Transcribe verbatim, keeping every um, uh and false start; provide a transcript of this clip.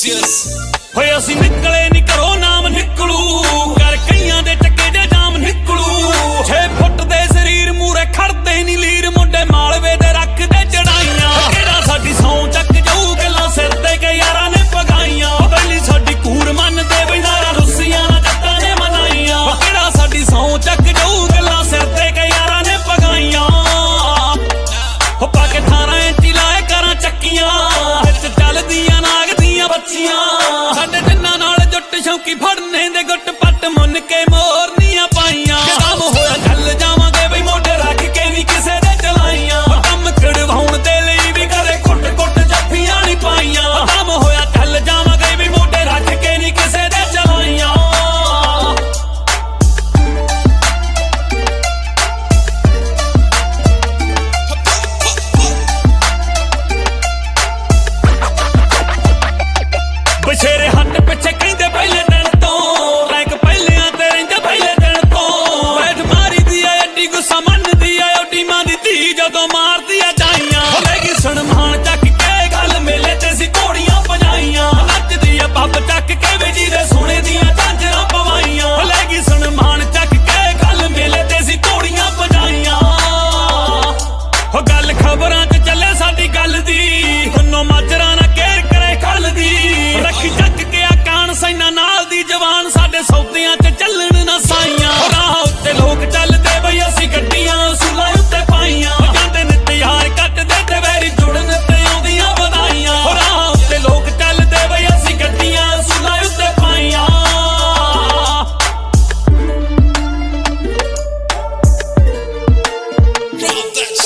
Celsius ਹੋਏ ਅਸੀਂ ਨਿਕਲੇ ਨੀ ਘਰੋਂ ਨਾਮ ਨਿਕਲੂ ਕਰ ਕਈਆਂ ਦੇ ਟੱਕੇ ਦੇ ਜਾਮ ਨਿਕਲੂ ਛੇ ਫੁੱਟ ਦੇ ਸਰੀਰ ਮੂਰੇ ਖੜਦੇ ਨੀ ਲੀਰ ਮੁੰਡੇ ਮਾਲਵੇ ਦੇ ਰੱਖਦੇ ਚੜਾਈਆਂ ਕਿਹੜਾ ਸਾਡੀ ਸੌਂ ਚੱਕ ਜਾਊ ਗੱਲਾਂ ਸਿਰ ਤੇ ਕੇ ਯਾਰਾਂ ਨੇ ਪਗਾਈਆਂ ਪਹਿਲੀ ਸਾਡੀ ਕੂੜ ਮੰਨਦੇ ਬੈਨਾਰਾ ਰੁੱਸੀਆਂ ਨਾਲ ਜੱਟਾਂ ਨੇ ਮਨਾਈਆਂ ਕਿਹੜਾ ਸਾਡੀ ਸੌਂ ਚੱਕ ਜਾਊ ਗੱਲਾਂ ਸਿਰ ਤੇ ਕੇ ਯਾਰਾਂ ਨੇ ਪਗਾਈਆਂ ਹੋ ਪਾ ਕੇ ਅਠਾਰਾਂ ਇੰਚੀ ਲਾਏ ਕਰਾਂ ਚੱਕੀਆਂ ਵਿੱਚ ਚੱਲਦੀਆਂ ਨਾਗ ਦੀਆਂ ਬੱਚੀਆਂ ਸਾਡੇ ਤਿੰਨਾਂ ਨਾਲ ਜੁੱਟ ਸ਼ੌਂਕੀ ਫੜਨੇ ਦੇ ਗੁੱਟ ਪੱਟ ਮੁੰਨ ਕੇ ਮੋਰਨੀਆਂ ਪਾਈਆਂ ਕੰਮ ਹੋਇਆ ਚੱਲ ਜਾਵਾਂਗੇ ਬਈ ਮੋਢੇ ਰੱਖ ਕੇ ਵੀ ਕਿਸੇ ਦੇ ਚਲਾਈਆਂ ਕੰਮ ਖੜਵਾਉਣ ਦੇ ਲਈ ਵੀ ਕਦੇ ਕੁੱਟ ਕੁੱਟ ਜੱਫੀਆਂ ਨਹੀਂ ਪਾਈਆਂ ਕੰਮ ਹੋਇਆ ਚੱਲ ਜਾਵਾਂਗੇ ਵੀ ਮੋਢੇ ਰੱਖ ਕੇ ਨਹੀਂ ਕਿਸੇ ਦੇ ਚਲਾਈਆਂ ਬਸ਼ੇਰੇ ਹੱਟ ਪਿੱਛੇ ਕਹਿੰਦੇ ਪਹਿਲੇ ਦਿਨ ਤੋਂ ਲਾਇਕ ਪਹਿਲਿਆਂ ਤੇ ਰਹਿੰਦੇ ਪਹਿਲੇ ਦਿਨ ਤੋਂ ਬੈਠ ਮਾਰੀ ਦੀ ਆ ਐਡੀ ਗੁੱਸਾ ਮੰਨਦੀ ਆ ਓਡੀ ਮਾਂ ਦੀ ਧੀ ਜਦੋਂ ਮਾਰਦੀ ਆ ਜਾਈਆਂ ਹੋਵੇਗੀ ਸਨਮਾਨ ਚੱਕ ਕੇ ਗੱਲ ਮੇਲੇ ਤੇ ਸੀ ਘੋੜੀਆਂ ਭਜਾਈਆਂ ਨੱਚਦੀ ਆ ਪੱਬ ਚੱਕ ਕੇ ਵੇ ਜੀ ਦੇ ਸੋਨੇ ਦੀਆਂ ਝਾਂਜਰਾਂ ਪਵਾਈਆਂ ਹੋਵੇਗੀ ਸਨਮਾਨ ਚੱਕ ਕੇ ਗੱਲ ਮੇਲੇ ਤੇ ਸੀ ਘੋੜੀਆਂ ਭਜਾਈਆਂ ਹੋ ਗੱਲ ਖਬਰਾਂ 'ਚ ਚੱਲੇ ਸਾਡੀ ਗੱਲ ਦੀ ਖੰਨੋ ਮਾਜਰਾ ਨਾ ਕੇਰ ਕਰੇ ਖਲ ਦੀ ਰੱਖੀ ਚੱਕ ਕੇ ਆ ਕਾਣ ਸੈਨਾ ਨਾਲ ਦੀ ਜਵਾਨ ਸਾਡੇ ਸੌਦਿਆਂ 'ਚ ਚੱਲਣ ਨਾ ਸਾਈਆਂ ਰਾਹ ਉੱਤੇ ਲੋਕ ਚੱਲਦੇ ਬਈ ਅਸੀਂ ਗੱਡੀਆਂ ਸੁਲਾ ਉੱਤੇ ਪਾਈਆਂ ਜਾਂਦੇ ਨੇ ਤਿਆਰ ਕੱਟਦੇ ਤੇ ਵੈਰੀ ਜੁੜਨ ਤੇ ਆਉਂਦੀਆਂ ਵਧਾਈਆਂ ਰਾਹ ਉੱਤੇ ਲੋਕ ਚੱਲਦੇ ਬਈ ਅਸੀਂ ਗੱਡੀਆਂ ਸੁਲਾ ਉੱਤੇ ਪਾਈਆਂ Drop that